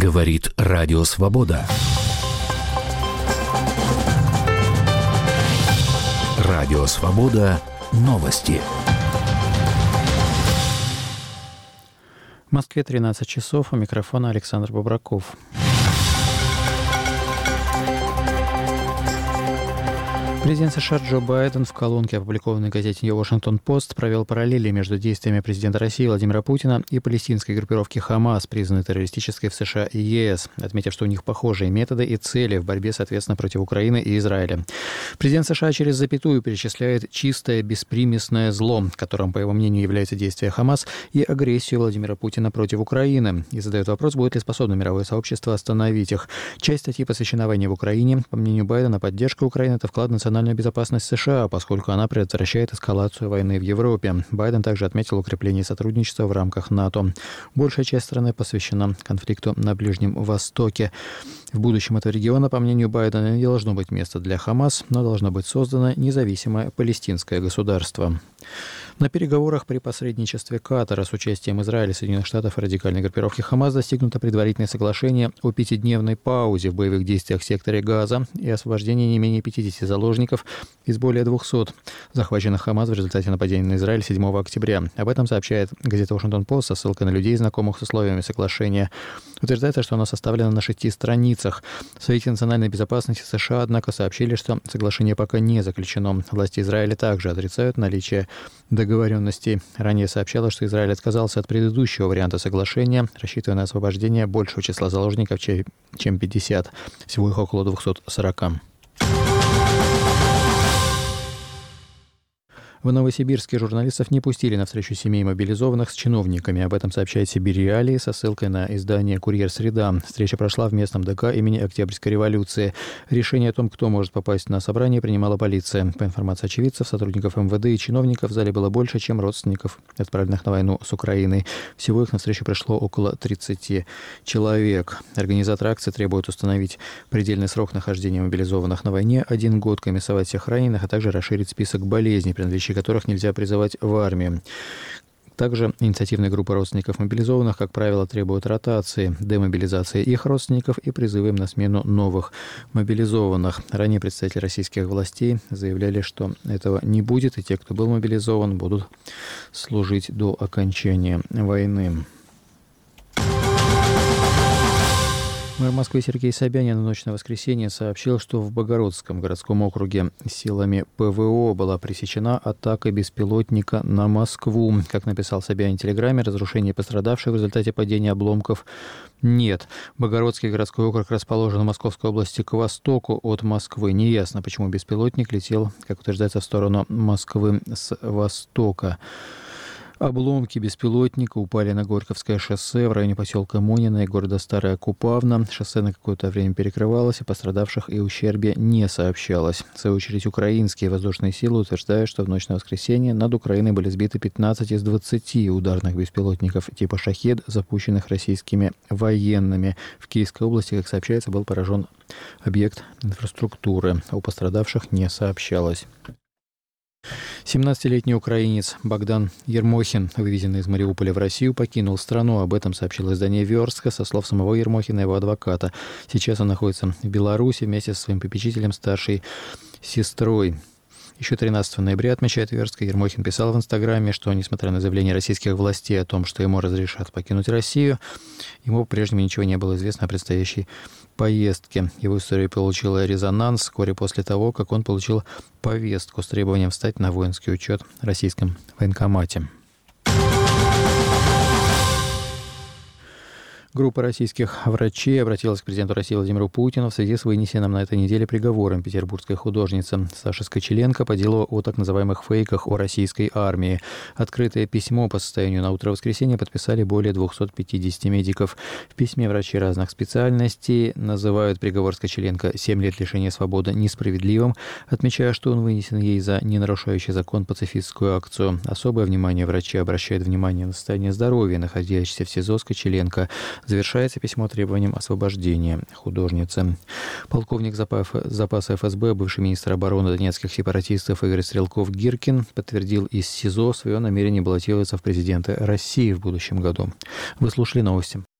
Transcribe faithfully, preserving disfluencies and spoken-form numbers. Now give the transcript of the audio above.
Говорит Радио Свобода. Радио Свобода. Новости. В Москве тринадцать часов. У микрофона Александр Бобраков. Президент США Джо Байден в колонке, опубликованной в газете «Нью Вашингтон-Пост», провел параллели между действиями президента России Владимира Путина и палестинской группировки «Хамас», признанной террористической в США и ЕС, отметив, что у них похожие методы и цели в борьбе, соответственно, против Украины и Израиля. Президент США через запятую перечисляет чистое беспримесное зло, которым, по его мнению, является действие «Хамас», и агрессию Владимира Путина против Украины, и задает вопрос, будет ли способно мировое сообщество остановить их. Часть статьи посвящена войне в Украине. По мнению Байдена, поддержка Украины – это вклад в национальную безопасность США, поскольку она предотвращает эскалацию войны в Европе. Байден также отметил укрепление сотрудничества в рамках НАТО. Большая часть страны посвящена конфликту на Ближнем Востоке. В будущем этого региона, по мнению Байдена, не должно быть места для Хамас, но должно быть создано независимое палестинское государство. На переговорах при посредничестве Катара с участием Израиля, Соединенных Штатов и радикальной группировки «Хамас» достигнуто предварительное соглашение о пятидневной паузе в боевых действиях в секторе Газа и освобождении не менее пятидесяти заложников из более двухсот, захваченных «Хамас» в результате нападения на Израиль седьмого октября. Об этом сообщает газета «Вашингтон-Пост» со ссылкой на людей, знакомых с условиями соглашения. Утверждается, что оно составлено на шести страницах. В Совете национальной безопасности США, однако, сообщили, что соглашение пока не заключено. Власти Израиля также отрицают наличие договоренностей. Ранее сообщалось, что Израиль отказался от предыдущего варианта соглашения, рассчитывая на освобождение большего числа заложников, чем пятьдесят. Всего их около двухсот сорока. В Новосибирске журналистов не пустили на встречу семей мобилизованных с чиновниками. Об этом сообщает Сибирь Реалии со ссылкой на издание «Курьер Среда». Встреча прошла в местном ДК имени Октябрьской революции. Решение о том, кто может попасть на собрание, принимала полиция. По информации очевидцев, сотрудников эм вэ дэ и чиновников в зале было больше, чем родственников, отправленных на войну с Украиной. Всего их на встречу пришло около тридцати человек. Организаторы акции требуют установить предельный срок нахождения мобилизованных на войне, один год, комиссовать всех раненых, а также расширить список болезней, принадлежащих которых нельзя призывать в армию. Также инициативная группа родственников мобилизованных, как правило, требует ротации, демобилизации их родственников и призыва им на смену новых мобилизованных. Ранее представители российских властей заявляли, что этого не будет, и те, кто был мобилизован, будут служить до окончания войны. Мэр Москвы Сергей Собянин в ночь на воскресенье сообщил, что в Богородском городском округе силами пэ вэ о была пресечена атака беспилотника на Москву. Как написал Собянин в телеграмме, разрушений пострадавших в результате падения обломков нет. Богородский городской округ расположен в Московской области к востоку от Москвы. Неясно, почему беспилотник летел, как утверждается, в сторону Москвы с востока. Обломки беспилотника упали на Горьковское шоссе в районе поселка Монино и города Старая Купавна. Шоссе на какое-то время перекрывалось, и пострадавших и ущербе не сообщалось. В свою очередь, украинские воздушные силы утверждают, что в ночь на воскресенье над Украиной были сбиты пятнадцать из двадцати ударных беспилотников типа «Шахед», запущенных российскими военными. В Киевской области, как сообщается, был поражен объект инфраструктуры. О пострадавших не сообщалось. семнадцатилетний украинец Богдан Ермохин, вывезенный из Мариуполя в Россию, покинул страну. Об этом сообщило издание «Верстка» со слов самого Ермохина и его адвоката. Сейчас он находится в Беларуси вместе со своим попечителем, старшей сестрой. Еще тринадцатого ноября, отмечает Верстка, Ермохин писал в Инстаграме, что, несмотря на заявление российских властей о том, что ему разрешат покинуть Россию, ему по-прежнему ничего не было известно о предстоящей поездке. Его история получила резонанс вскоре после того, как он получил повестку с требованием встать на воинский учет в российском военкомате. Группа российских врачей обратилась к президенту России Владимиру Путину в связи с вынесенным на этой неделе приговором петербургской художницы Саши Скочеленко по делу о так называемых фейках о российской армии. Открытое письмо по состоянию на утро воскресенья подписали более двухсот пятидесяти медиков. В письме врачи разных специальностей называют приговор Скочеленко семь лет лишения свободы несправедливым, отмечая, что он вынесен ей за не нарушающий закон пацифистскую акцию. Особое внимание врачи обращают внимание на состояние здоровья находящейся в СИЗО Скочеленко. Завершается письмо требованием освобождения художницы. Полковник запаса эф эс бэ, бывший министр обороны донецких сепаратистов Игорь Стрелков-Гиркин подтвердил из СИЗО свое намерение баллотироваться в президенты России в будущем году. Вы слушали новости.